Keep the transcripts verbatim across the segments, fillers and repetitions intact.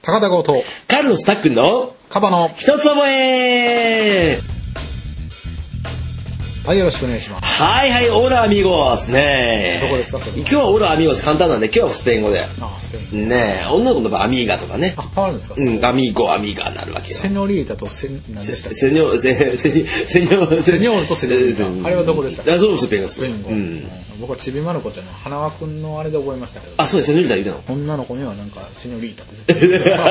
高田剛とカルロスタックンのカバの一つ覚え。 はい、よろしくお願いします。 はいはい、オラアミゴスね。 どこですかそれ。 今日はオラアミゴス簡単なんで、今日はスペイン語で。 ああ、スペイン語ねえ、女の子の場合アミーガとかね。 あ、変わるんですか。 うん、アミーゴアミーガになるわけよ。 セニョリータとセ何でしたっけ。 セニョセセセニョセニョールとセニョリータ。あれはどこでしたっけ。 あ、そうスペイン語。 スペイン語。うん。僕はちびまる子ちゃんの花輪くんのあれで覚えましたけど。 あ、そうです。セニョリータ言うてんの。 女の子にはなんかセニョリータって言ってた。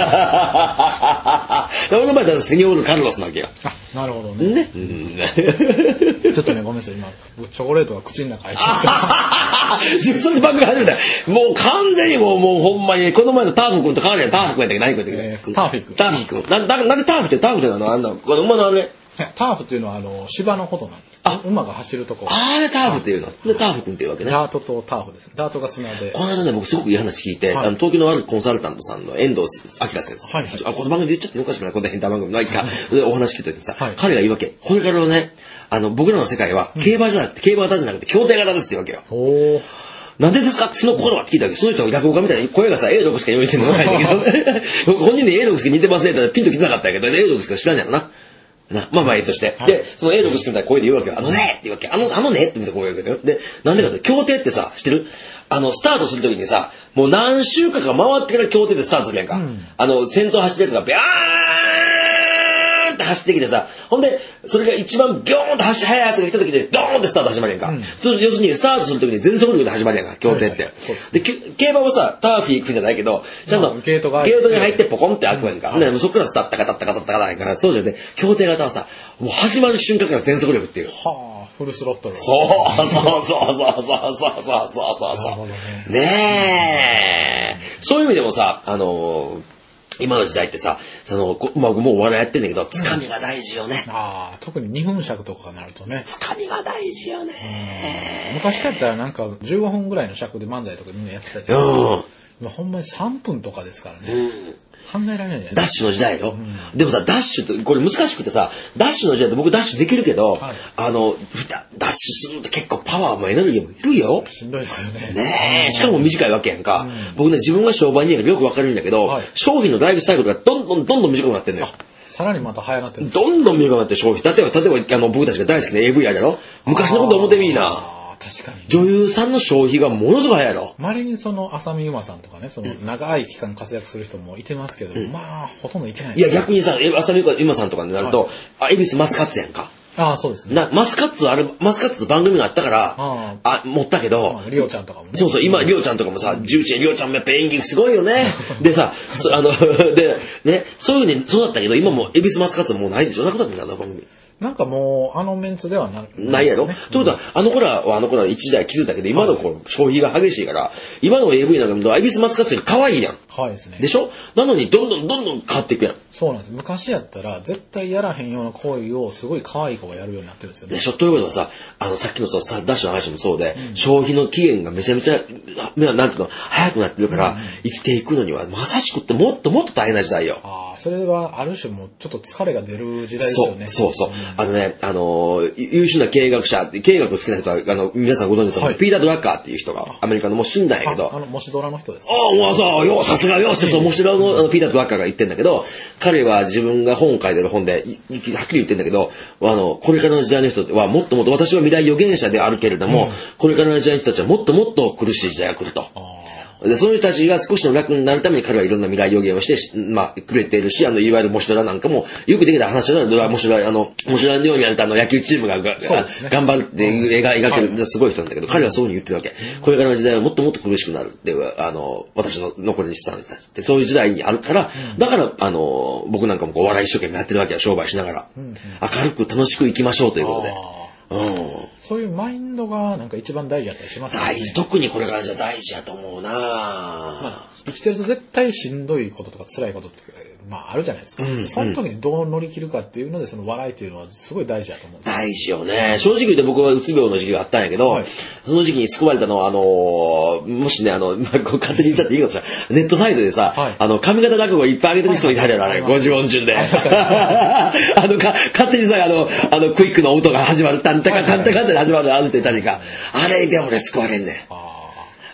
俺の場合だとセニョールカルロスなわけよ。 あ、なるほどね。 ね。 ちょっとね、ごめんなさい、今チョコレートが口の中入っちゃって。 自分それで番組始めた。もう完全にもうもうほんまにこの前のターフ君と変わるやん。ターフ君やったっけ何君やったっけ。 ターフィ君。 ターフ君。なななんでターフってターフってなのあんなこの馬のあれ。 ターフっていうのはあの芝のことなんです。あ、馬が走るとこ。 あれターフっていうの。でターフ君っていうわけね。 ダートとターフです。ダートが砂で。 この間ね僕すごくいい話聞いて、あの東京のあるコンサルタントさんの遠藤明先生。はい。あこの番組で言っちゃっておかしくないこの変態番組のいいかお話聞いた時にさ、彼が言うわけ。これからのねあの僕らの世界は競馬じゃなくて競馬型じゃなくて競艇型ですって言うわけよ。 おー。 なんでですかその心はって聞いたわけ。その人は落語家みたいに声がさ エーろく しか言われてるのないんだけど本人で エーろく しか似てますねってピンと来てなかったけど エーろく しか知らんやろな。なまあまあええとして、はい、でその エーろく しかみたいな声で言うわけよ。あのねって言うわけ。あのあのねって見た声を言うわけよ。でなんでかと競艇ってさ知ってる？あのスタートするときにさもう何週間か回ってから競艇でスタートするやんか。うん、あの先頭走ってるやつがビャーンって走ってきてさほんでそれが一番ビョーンと走って速いやつが来た時でドーンってスタート始まるやんか、うん、そ要するにスタートする時に全速力で始まるやんか競艇って、はいはい、で競馬はさターフィー行くんじゃないけどちゃんとゲートがゲートに入ってポコンって開くやんか、うんはい、でそこからスタッタカタッタカタッタカタッタからそうじゃなくて競艇型はさもう始まる瞬間から全速力っていうはあフルスロットルそうそうそうそうそうそうそうそうそうそうねえそういう意味でもさあのー今の時代ってさ、そのまあ、もうお笑いやってんだけど、つかみが大事よね。 うん、ああ、特ににふん尺とかになるとね。 つかみが大事よね。 昔だったらなんかじゅうごふんぐらいの尺で漫才とかみんなやってたけど、うん、ほんまにさんぷんとかですからね。うん考えられないじゃないですか。 ダッシュの時代よ、うん、でもさダッシュってこれ難しくてさダッシュの時代って僕ダッシュできるけど、はい、あのダッシュするのって結構パワーもエネルギーもいるよしんどいですよねねえしかも短いわけやんか、うん、僕ね自分が商売人やからよくわかるんだけど、はい、商品のライフサイクルがどんどんどんどん短くなってんのよさらにまた早なってるどんどん短くなって消費例えば例えばあの僕たちが大好きな エーブイ あるやろ昔のこと思ってみいな確かに女優さんの消費がものすごい早いやろまれにその浅見ゆまさんとかねその長い期間活躍する人もいてますけど、うん、まあほとんどいてない、 ね、いや逆にさ浅見ゆまさんとかになると、はい、あ恵比寿マスカッツやんかああそうですねなマスカッツあれマスカッツと番組があったからああ持ったけどリオちゃんとかもねそうそう今リオちゃんとかもさじゅういちねんリオちゃんもやっぱ演技すごいよねでさそあのでねそういうふうにそうだったけど今も恵比寿マスカッツもうないでしょなくなってんだあの番組なんかもうあのメンツでは な, ないやろ、ね、ということはあの頃はあの頃は一時代気づいたけど今のこう消費が激しいから今の エーブイ なんか見ると恵比寿マスカッツより可愛いやん可愛いですねでしょなのにどんどんどんどん変わっていくやんそうなんです昔やったら絶対やらへんような行為をすごい可愛い子がやるようになってるんですよねでしょということはさあのさっきのさダッシュの話もそうで、うん、消費の期限がめちゃめちゃなんていうの早くなってるから、うん、生きていくのにはまさしくってもっともっと大変な時代よあそれはある種もうちょっと疲れが出る時代ですよねそうそうそう、うん、あのねあの優秀な経営学者経営学好きな人はあの皆さんご存知だと思う、はい、ピーター・ドラッカーっていう人がアメリカのもう死んだんやけどあのモシドラの人ですかああもうそうよさすがよしそうモシドラのあのピーター・ドラッカーが言ってんだけど彼は自分が本を書いてる本ではっきり言ってんだけどあのこれからの時代の人はもっともっと私は未来予言者であるけれども、うん、これからの時代の人たちはもっともっと苦しい時代が来るとでその人たちが少しでも楽になるために彼はいろんな未来予言をして、まあ、くれているしあのいわゆるモシドラなんかもよくできた話なのでモシドラあのモシドラのようにやるとあの野球チームがが、ね、頑張って描描ける、はい、すごい人なんだけど彼はそういうふうに言ってるわけ、うん、これからの時代はもっともっと苦しくなるってあの私の残りにしたんってそういう時代にあるから、うん、だからあの僕なんかもこう笑い一生懸命やってるわけよ商売しながら、うんうん、明るく楽しく生きましょうということで。うん、 そういうマインドがなんか一番大事だったりしますよね。 大事特にこれからじゃ大事やと思うな、まあ、生きてると絶対しんどいこととか辛いことってまああるじゃないですか、うんうん、その時にどう乗り切るかっていうのでその笑いっていうのはすごい大事だと思うんですよ。 大事よね。正直言って僕はうつ病の時期があったんやけど、はい、その時期に救われたのはあのー、もしねあの、まあ、勝手に言っちゃっていいかもしれないネットサイトでさ、はい、あの髪型落語をいっぱい上げてる人いたじゃない、はい、ごじゅう音順であのか勝手にさあのあのクイックの音が始まるタンタカタンタカって始まるある人いたりかあれでもね救われんねん。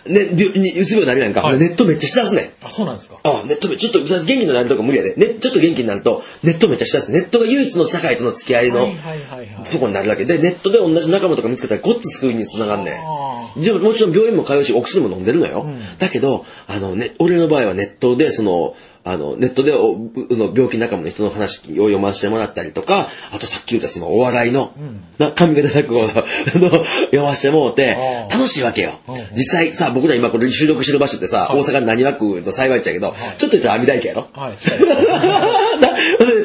ね、にうつ病になるやんか、はい、ネットめっちゃしだすねん。 あ、そうなんですか。 あ、ネットめちょっと元気になるとか無理やで。ね、ちょっと元気になるとネットめっちゃしだす。ネットが唯一の社会との付き合いのとこになるだけで、ネットで同じ仲間とか見つけたらごっつ救いにつながんねん。でももちろん病院も通うしお薬も飲んでるのよ。うん、だけどあのね、俺の場合はネットでその。あの、ネットでおの病気仲間の人の話を読ませてもらったりとか、あとさっき言ったそのお笑いの、うん、な上方落語の読ませてもらって、楽しいわけよ。実際さ、僕ら今これ収録してる場所ってさ、はい、大阪浪速区の幸い地やけど、はい、ちょっと言ったら阿弥陀池やろ。はい、近いです。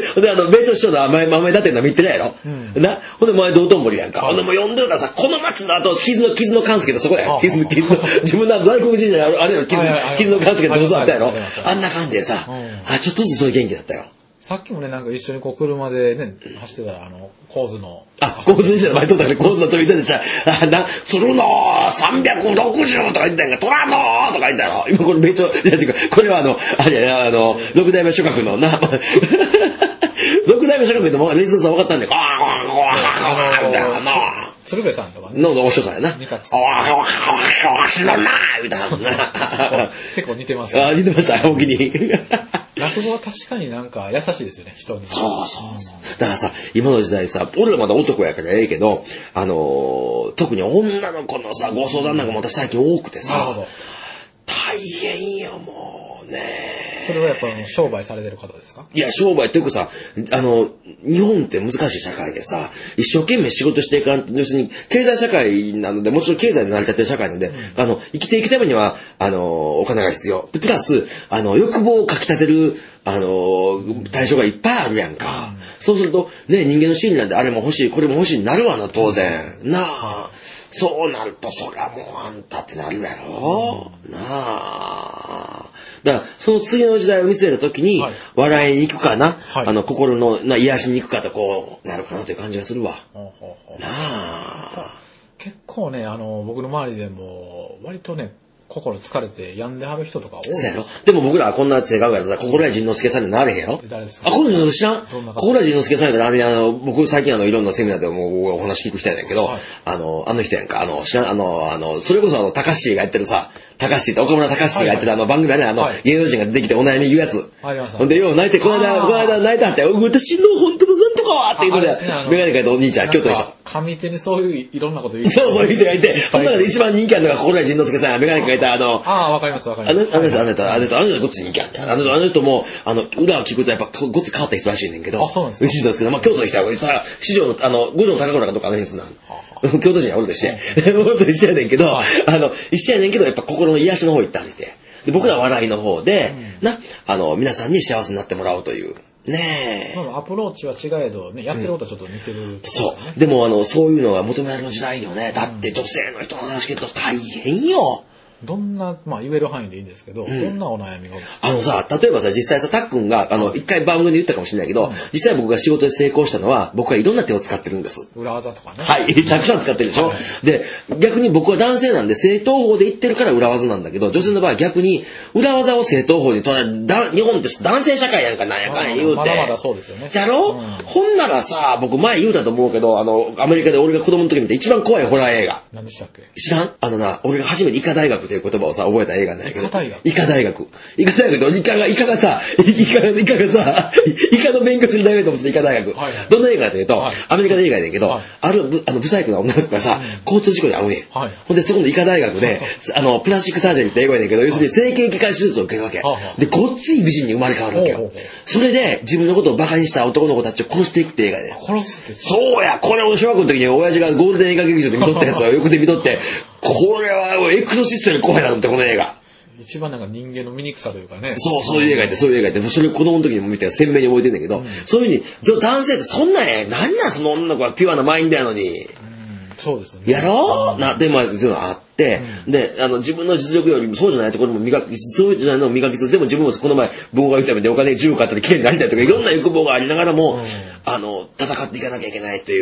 で、で、あの、米朝師匠の豆豆立てんの見てるやろ。うん、な、ほんで前道頓堀やんか。ほんでもう読んでるからさ、この町の後、傷の、傷の勘介とそこや。傷の、傷の、自分の外国人じゃない、あれの傷、傷の勘介ってことあったやろ。あんな感じでさ、あ、ちょっとずつそういう元気だったよ。 さっきもね、なんか一緒にこう車でね、走ってたら、あの、構図の。 あ、構図じゃない、前通ったから構図だと見ててちゃう。あ、な、鶴のさんびゃくろくじゅうとか言ってんが、虎のとか言ってたよ。今これめっちゃ、これはあの、あれや、あの、六代目諸閣のな、六代目諸閣ってもう、レイスさん分かったんで、ああ、ああ、みたいなな。 鶴瓶さんとかね。 の、お師匠さんやな。二角さん。ああ、わしのなみたいな。 結構似てますよ。 あ、似てました、本気に。 落語は確かになんか優しいですよね、人に。 そうそうそう。だからさ、今の時代さ、俺らまだ男やからええけど、あのー、特に女の子のさ、ご相談なんかも私最近多くてさ、なるほど。大変よ、もうね。 それはやっぱ商売されてる方ですか？ いや、商売っていうかさ、あの、日本って難しい社会でさ、一生懸命仕事していかんと、要するに経済社会なので、もちろん経済で成り立ってる社会なので、うん、あの、生きていくためには、あの、お金が必要。で、プラス、あの、欲望をかき立てる、あの、対象がいっぱいあるやんか。うん、そうすると、ね、人間の心理なんであれも欲しい、これも欲しいになるわな、当然。なあ。そうなると、そりゃもうあんたってなるやろ、うん、なあ。だから、その次の時代を見据えたときに、はい、笑いに行くかな、はい、あの、心のな癒しに行くかとこう、なるかなという感じがするわ。ほうほうほうなあ。 結構ね、あの、僕の周りでも、割とね、心疲れて病んではる人とか多いです。 そうやろ。でも僕らはこんな性格やったら心谷仁之助さんになれへんやろ。 誰ですか？ あ、心谷仁之助知らん？心谷仁之助さんやったら、あれ、あの、僕最近あの、いろんなセミナーでもお話聞く人やねんけど、はい、あの、あの人やんか、あの、知らん、あの、あの、それこそあの、高橋がやってるさ、高橋って岡村隆史がやってるあの番組はね、あの、芸能人が出てきてお悩み言うやつ。ほんで、よう泣いて、この間、この間泣いたって、私の本当のなんとかはっていうので、メガネかいたお兄ちゃん、京都でしょ。 上手にそういういろんなこと言う。 そうそう、言うてがいて、その中で一番人気あるのが、心谷仁之助さん、メガネかいたあの、 ああ、わかりますわかります。 あの人、あの人、あの人、あの人、ごっつ人気あるんだよ。あの人、あの人も、あの、裏を聞くとやっぱごっつ変わった人らしいねんけど、 あ、そうなんですか。 嬉しいですけど、まあ、京都の人は、市場の、あの、五条高倉かどっかあの辺すんな。京都人は俺と一緒や。俺と一緒やねんけど、あの、一緒やねんけど、やっぱ心の癒しの方行ったりして。で、僕らは笑いの方で、な、あの、皆さんに幸せになってもらおうという。ねえ。 アプローチは違えど、ね、やってることはちょっと似てる、ねうん。 そう。でも、あの、そういうのが求められる時代よね。だって女性の人の話聞くと大変よ。 どんな、まあ言える範囲でいいんですけど、うん、どんなお悩みがあのさ、例えばさ、実際さ、たっくんが、あの、一回番組で言ったかもしれないけど、うん、実際僕が仕事で成功したのは、僕はいろんな手を使ってるんです。 裏技とかね。 はい、たくさん使ってるでしょ。はい、で、逆に僕は男性なんで正統法で言ってるから裏技なんだけど、女性の場合は逆に、裏技を正統法に捉える、だ日本って男性社会やんかなんやかんや言うて。 まだまだそうですよね。 やろ、うん、ほんならさ、僕前言うたと思うけど、あの、アメリカで俺が子供の時見て一番怖いホラー映画。 何でしたっけ？ 知らん？あのな、俺が初めて医科大学という言葉をさ、覚えた映画なんだけど。 医科大学医科大学。医科大学とイカが、イカがさ、イカが、イカがさ、イカの勉強する大学と思って医科大学。はいはい、どんな映画かというと、はい、アメリカの映画だけど、はい、ある、あの、ブサイクな女の子がさ、うん、交通事故で会うねん。はい、ほんで、そこの医科大学で、あの、プラスチックサージャリーって英語やねんけど、要するに整形外科手術を受けるわけ。はい、で、ごっつい美人に生まれ変わるわけよ。はい、それで、自分のことをバカにした男の子たちを殺していくって映画で。 殺すってそうや、これを小学校の時に親父がゴールデン映画劇場で見とったやつを横で見とって、これはエクソシストより怖いなと思って、この映画。 一番なんか人間の醜さというかね。 そう、そういう映画やって、そういう映画やって、それ子供の時にも見て鮮明に覚えてんだけど、うん、そういうふうに、男性ってそんなんや、なんなんその女の子はピュアなマインドやのに。うん、 そうですね。 やろう、うん、な、で、まあ、そういうのあって、うん、で、あの、自分の実力よりもそうじゃないところも磨き、そうじゃないのを磨きつつ、でも自分もこの前、文化が言っためでお金じゅう買ったり綺麗になりたいとか、いろんな欲望がありながらも、うん、あの、戦っていかなきゃいけないという。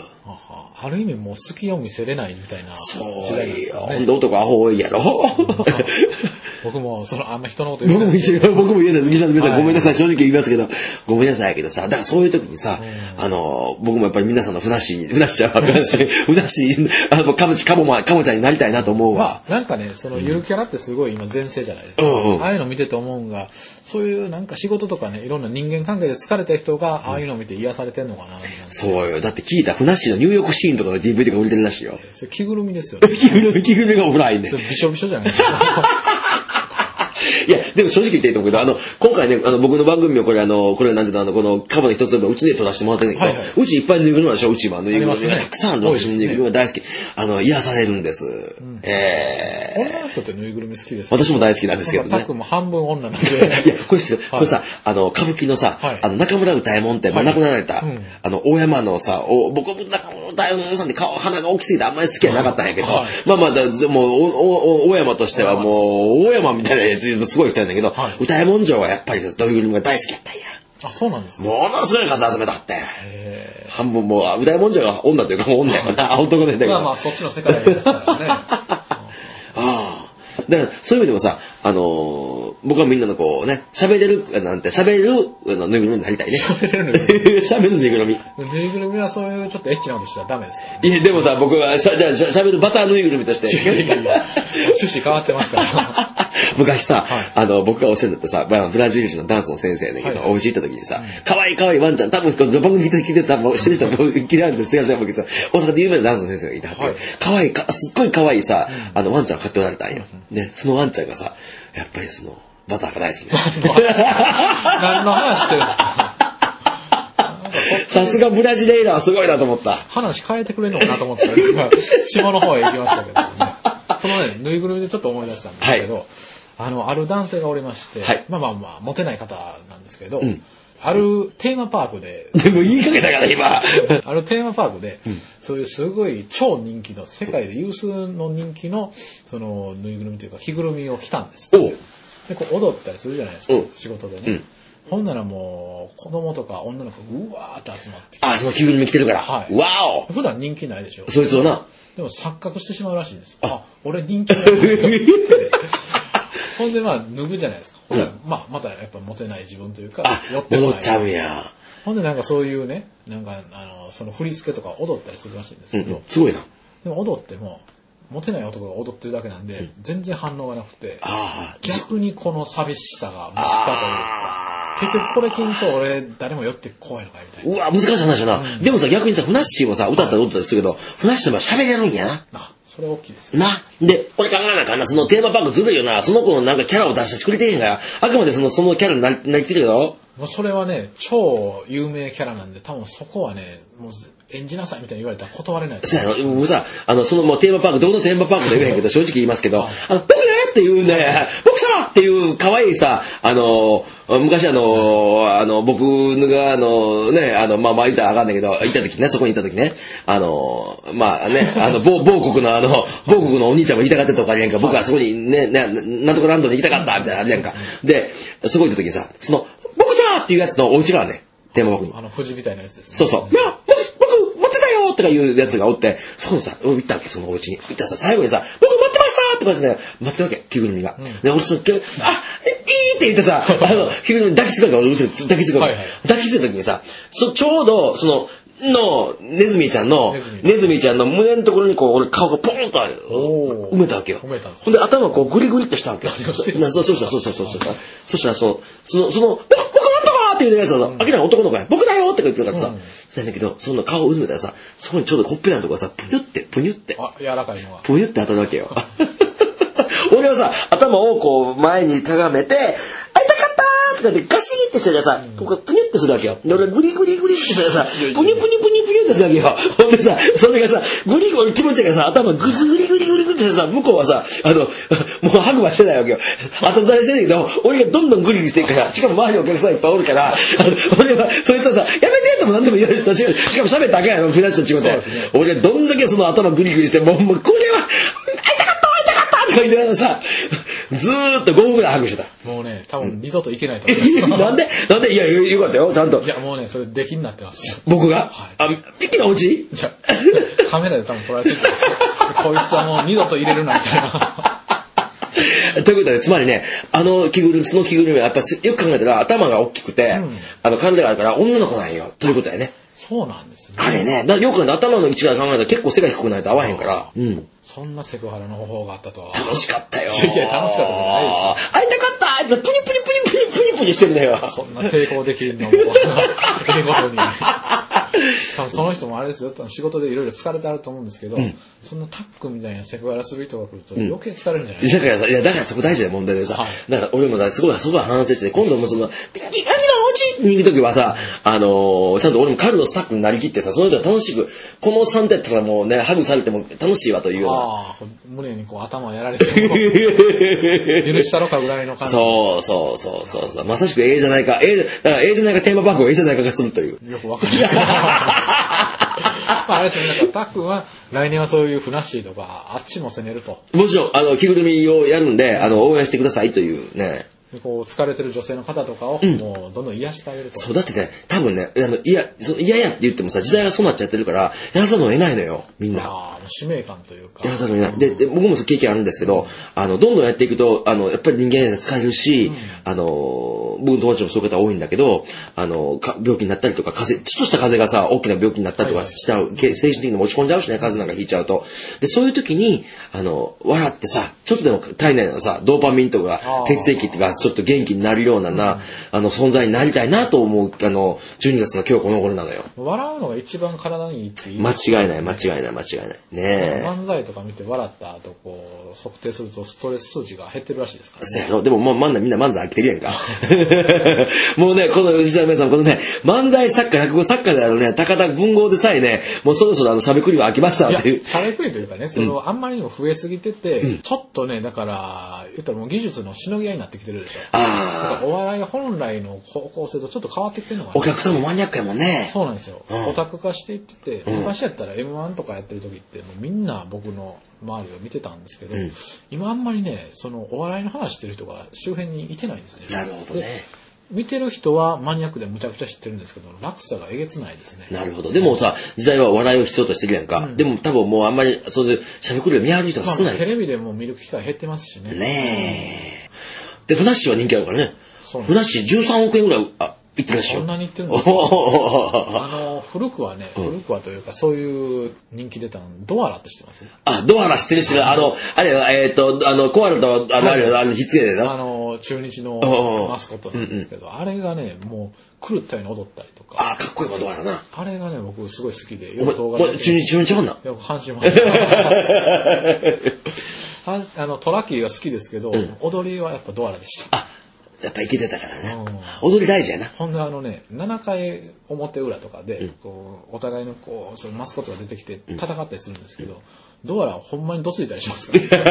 ある意味もう好きを見せれないみたいな時代なんですかね。 そうよ。ほんで男アホ多いやろ。 僕も、その、あんま人のこと言僕も一応、僕も言えないです。リサの皆さん、 はい、 ごめんなさい。正直言いますけど、ごめんなさいけどさ、だからそういう時にさ、あの、僕もやっぱり皆さんのふなっしー、ふなっしーは、ふなっしー、ふなっしー、あの、かもち、かもま、かもちゃんになりたいなと思うわ。 まあ、なんかね、その、ゆるキャラってすごい今前世じゃないですか。 うんうん、 ああいうの見てて思うんが、そういうなんか仕事とかね、いろんな人間関係で疲れた人が、ああいうのを見て癒されてんのかな、 そうよ。だって聞いたふなっしーの入浴シーンとかの ディーブイディー が売れてるらしいよ。 それ着ぐるみですよね。 着ぐるみ、着ぐるみがおらいね。 それびしょびしょじゃないですか。 いや、でも正直言っていいと思うけど、あの、今回ね、あの、僕の番組をこれ、あの、これなんていうの、あの、この、カバの一つでもうちで撮らせてもらってるんだけど、はいはい、うちいっぱいぬいぐるみあるでしょ、うちは。ぬいぐるみがたくさんあるの。私もぬいぐるみが大好き。あの、癒されるんです。うん、 えー。女の人ってぬいぐるみ好きですか？私も大好きなんですけどね。 タックも半分女なんで。 いや、これ、これさ、あの、歌舞伎のさ、はい、あの、中村歌右衛門って、まあ、亡くなられた、はいうん、あの、大山のさ、お僕は中村歌右衛門さんって顔、鼻が大きすぎてあんまり好きじゃなかったんやけど、はい、まあまあ、でも、お、お、大山としてはもう、大山みたいなやつ、すごい人なんだけど、はい、歌右衛門城はやっぱりぬいぐるみが大好きやったんや。 あ、そうなんですか。 ものすごい数集めたって。半分もう、歌右衛門城が女というかもう女やな。男でだけど。 まあまあ、そっちの世界ですからね。 ああ。だから、そういう意味でもさ、あのー、僕はみんなのこうね、喋れる、なんて、喋れるぬいぐるみになりたいね。 喋れるぬいぐるみ。 喋るぬいぐるみ。 ぬいぐるみはそういうちょっとエッチなことしたらダメですから、 ね。いや、でもさ、僕は、じゃあ、喋るバターぬいぐるみとして。 いやいやいや、趣旨変わってますから。 昔さ、はい、あの、僕がお世話になったさ、ブラジル人のダンスの先生やねんけど、はい、お家行った時にさ、可愛い可愛いワンちゃん、多分、この番組聞いてた、多分、してる人は、聞いてある人知らないけどさ、大阪で有名なダンスの先生がいてはって、はい、可愛いか、すっごい可愛いさ、あの、ワンちゃんを買っておられたんよ。で、そのワンちゃんがさ、やっぱりその、バターが大好きで。 何の話してるんですか？ さすがブラジレイラーはすごいなと思った。 話変えてくれるのかなと思ったら、島の方へ行きましたけどね。そのね、ぬいぐるみでちょっと思い出したんですけど、はい、あの、ある男性がおりまして、はい、まあまあまあ、モテない方なんですけど、うん、あるテーマパークで、 でも言いかけたから今。 あるテーマパークで、うん、そういうすごい超人気の、世界で有数の人気の、その、ぬいぐるみというか、着ぐるみを着たんです。で、こう踊ったりするじゃないですか、仕事でね。うんほんならもう、子供とか女の子がうわーって集まってきて。 あ、その着ぐるみ着てるから。はい。わお普段人気ないでしょ。 そいつはな。 でも錯覚してしまうらしいんです。あ、俺人気ないと思って。ほんでまあ、脱ぐじゃないですか。ほんで、うん、まあ、またやっぱモテない自分というか、 寄ってこない。戻っちゃうんや。 ほんでなんかそういうね、なんか、あの、その振り付けとか踊ったりするらしいんですけど。うん、 すごいな。 でも踊っても、モテない男が踊ってるだけなんで、うん、全然反応がなくて、逆にこの寂しさが増したというか、結局これ聞くと俺誰も寄ってこいのかみたいな。 うわ、難しい話だな。うん、でもさ、逆にさ、ふなっしーもさ、歌ったり踊ったりするけど、ふなっしーも喋れるんやな。 あ、それ大きいですよ。 な。で、これ考えなあかんな。そのテーマパークずるいよな。その子のなんかキャラを出してくれてへんから、あくまでその、そのキャラになり、なりきてるよ。 もうそれはね、超有名キャラなんで、多分そこはね、もう、演じなさいみたいに言われたら断れない。 そうやの、僕さ、あの、そのもうテーマパーク、どこのテーマパークで言えへんけど、正直言いますけど、あの、僕ねっていうね、僕さっていう可愛いさ、あの、昔あの、あの、僕があの、ね、あの、まあまあ言ったらあかんだけど、行った時ね、そこに行った時ね、あの、まあね、あの、某、某国のあの、某国のお兄ちゃんも行きたかったとかあるやんか、僕はそこにね、ね、なんとかランドに行きたかったみたいなのあるやんか。で、そこ行った時にさ、その、僕さっていうやつのお家がね、テーマパークに。 あの、富士みたいなやつですね。 そうそう。いや、僕、待ってたよとかいうやつがおって、そこにさ、行ったわけ、そのお家に。行ったらさ、最後にさ、僕待ってましたとかじゃない、待ってるわけ、着ぐるみが。うん、で、俺その、あ、いいって言ってさ、あの、着ぐるみ抱きつくわけ、俺後ろ抱きつくわけ。はいはい、抱きついた時にさ、そちょうど、その、の、ネズミちゃんの、ネズミちゃんの胸のところにこう、俺顔がポンと埋めたわけよ。ほんで頭こうグリグリってしたわけよ。そうそうそうそうそうそう。そしたらその、その、その、僕なんとかって言うやつはさ、明らかに男の子や、僕だよって言ってるからさ、そうやんだけど、その顔をうずめたらさ、そこにちょうどほっぺたのとこがさ、ぷにゅって、ぷにゅって。 あ、柔らかいのは。 ぷにゅって当たるわけよ。俺はさ、頭をこう前にかがめて、会いたかったーとかでガシーってしてらさ、ここプニュってするわけよ。で、俺グリグリグリってしてらさ、プニュプニュプニュプニュってするわけよ。ほんでさ、それがさ、グリグリ気持ちがさ、頭グズグリグリグリグリってしてさ、向こうはさ、あの、もうハグはしてないわけよ。後ずれしてんだけど、俺がどんどんグリグリしていくから、しかも周りにお客さんいっぱいおるから、あの俺は、そいつはさ、やめてとも何でも言われたし、しかも喋ったらあかんやろ、フラッシュの仕事で。俺がどんだけその頭グリグリして、もう、もうこれは、会いたかった会いたかったとか言いながらさ、ずーっとごふんぐらいハグしてた。 もうね、多分二度といけないと思います。 なんでなんでいや、よかったよ、ちゃんと。 いや、もうね、それ出来になってます。 僕が、はい、あ、ミッキーのお家？ じゃカメラで多分撮られてるんですよ。こいつはもう二度と入れるな、みたいな。 ということで、つまりね、あの着ぐるみ、その着ぐるみはやっぱよく考えたら頭が大きくて、うん、あの体があるから女の子なんよ。ということだよね。 そうなんですね。 あれね、だよく考えたら頭の位置から考えたら結構背が低くないと合わへんから。うん。 そんなセクハラの方法があったとは。 楽しかったよ。 いや、楽しかったじゃないですよ。 会いたかったプニプニプニプニプニプニしてんだよ。 そんな抵抗できるのも、英語に。多分その人もあれですよ、仕事でいろいろ疲れてあると思うんですけど、うん、そんなタックみたいなセクハラする人が来ると余計疲れるんじゃないですか。 だからさ、いや、だからそこ大事な問題でさ、はい、だから俺もだすごい、すごい反省して、今度もその、ピッキー何がおうちに行くときはさ、あのー、ちゃんと俺もカルロスタックになりきってさ、その人は楽しく、このさんだったらもうね、ハグされても楽しいわというような。ああ、 胸にこう頭やられても、許したろかぐらいの感じ。 そうそうそうそうそう。まさしくええじゃないか、ええ、だからええじゃないかテーマパークをええじゃないかがするという。 よくわかる。まあ、あれですね、だからタックンは来年はそういうフナッシーとかあっちも攻めると。 もちろんあの着ぐるみをやるんで、あの応援してくださいというね。 こう疲れてる女性の方とかをもうどんどん癒してあげると、うん、 そうだってね、多分ね、あのいやその嫌やって言ってもさ、時代がそうなっちゃってるからやらざるを得ないのよ、みんな。 ああ、使命感というか。 やらざるを得ない。で、で僕もそう経験あるんですけど、あのどんどんやっていくとあのやっぱり人間が疲れるし、うん、あの僕の友達もそういう方多いんだけど、あのか病気になったりとか、風邪ちょっとした風邪がさ大きな病気になったりとかしちゃう、はいはい、精神的に持ち込んじゃうしね、風邪なんかひいちゃうと。でそういう時にあの笑ってさ、ちょっとでも体内のさドーパミンとか血液がちょっと元気になるようなな、うん、あの存在になりたいなと思うあのじゅうにがつの今日この頃なのよ。 笑うのが一番体にいいって言い間違いない間違いない間違いないねえ。 漫才とか見て笑った後こう測定するとストレス数値が減ってるらしいですからね。 そうやろ。でももうみんなみんな漫才飽きてるやんか。もうねこの藤田の皆さんこのね漫才作家落語作家であるね高田文豪でさえねもうそろそろあのしゃべくりは飽きましたっていう。 しゃべくりというかね、その、うん、あんまりにも増えすぎてて、うん、ちょっとねだから言ったらもう技術のしのぎ合いになってきてるでしょ。ああ。お笑い本来の方向性とちょっと変わってきてるのかな。 お客さんもマニアックやもんね。 そうなんですよ。うん、オタク化していってて、うん、昔やったら エムワン とかやってる時ってもうみんな僕の周りを見てたんですけど、うん、今あんまりねそのお笑いの話してる人が周辺にいてないんですね。 なるほどね。 見てる人はマニアックでむちゃくちゃ知ってるんですけど落差がえげつないですね。 なるほど。でもさ時代はお笑いを必要としてるやんか、うん、でも多分もうあんまりそういうしゃべくりを見張る人が少ない、まあ、 テレビでも見る機会減ってますしね。 ねえ。でフナッシュは人気あるからね。フナッシュじゅうさんおくえんぐらいあ言ってらっしゃる。 そんなに言ってるんですか。あの古くはね、うん、古くはというかそういう人気出たのドアラって知ってます？ あ、ドアラ知ってる知ってる。あのあれえっ、ー、とあのコアラとあの、はい、あれあのひつけでな。 あの中日のマスコットなんですけど、うんうん、あれがねもう狂ったように踊ったりとか。 あ、かっこいいわドアラな。 あれがね僕すごい好きで。 よく動画で。中日中日ファンな。 阪神ファン。あのトラキーは好きですけど、うん、踊りはやっぱドアラでした。 あ、やっぱいけてたからね。踊り大事やな。 ほんであのねななかい表裏とかで、うん、こうお互いのこうそのマスコットが出てきて戦ったりするんですけど、うん、ドアラはほんまにどついたりしますから、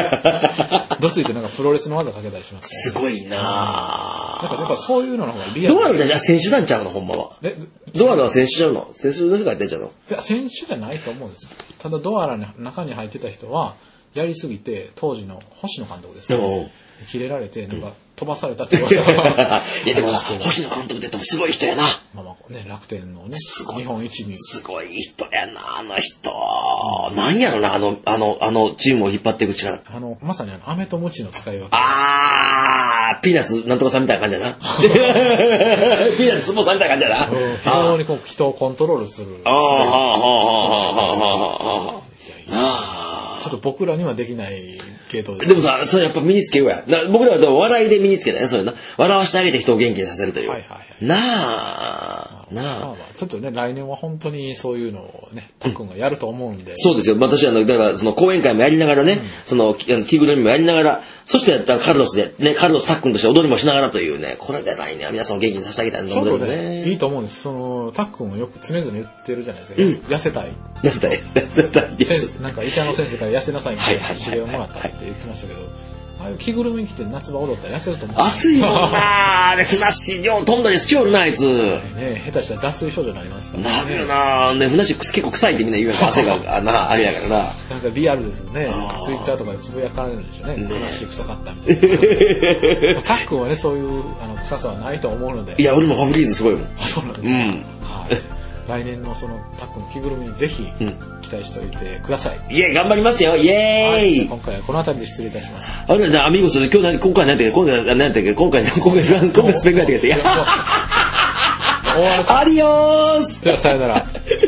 ね、どついてなんかプロレスの技かけたりします、 ね、すごいなぁ。 なんかやっぱそういうのの方がリアル。 ドアラじゃ選手団ちゃうのほんまは。ドアラは選手ちゃうの？選手の人がやってんちゃうの？ いや選手じゃないと思うんですよ。ただドアラの中に入ってた人はやりすぎて当時の星野監督ですね。切れられてなんか飛ばされたって噂がいやでも星野監督って言ってもすごい人やな。 まあまあね楽天のね日本一にすごい人やなあの人。うん、なんやろなあのあのあのチームを引っ張っていく力。 あのまさにあの飴とムチの使い分け。 ああピーナッツなんとかさんみたいな感じやな。ピーナッツスポーさんみたいな感じやな。 非常にこう人をコントロールする。あああああああああ。ちょっと僕らにはできない系統です。 でもさ、それやっぱ身につけようや。僕らはでも笑いで身につけたね、そういうの。笑わしてあげて人を元気にさせるという。はいはいはい。なあ、なあ。まあまあ、 ちょっとね、来年は本当にそういうのをね、たっくんがやると思うんで。 そうですよ。私は、だからその講演会もやりながらね、うん、その着ぐるみもやりながら、そしてやったらカルロスで、ね、カルロスたっくんとして踊りもしながらというね、これで来年は皆さんを元気にさせてあげたいと思うんでね。 いいと思うんです。その、たっくんはよく常々言ってるじゃないですか。うん、痩せたい。 痩せたい。痩せたい。 なんか医者の先生から痩せなさいみたいな指令をもらったって言ってましたけど、ああいう着ぐるみ着て夏場踊ったら痩せると思う。 暑いもんなあれ、ふなっし量飛んだり好きおるなあいつ。 ね下手したら脱水症状になりますからね。なるよなねふなっし結構臭いってみんな言うやんか汗がなあれやからな。 なんかリアルですよね。ツイッターとかでつぶやかれるんでしょうね。ふなっし臭かったみたいな。たっくんはねそういうあの臭さはないと思うので。 いや俺もファブリーズすごいもん。 あそうなんですか。うん。はい。 来年のそのタックの着ぐるみにぜひ期待しておいてください。 いえ、頑張りますよ。イエーイ、はい、 今回はこの辺りで失礼いたします。 あれじゃあアミーゴス、今日何今回何て今回何て今回今回今回スペックがってやって。アディオース。 ではさよなら。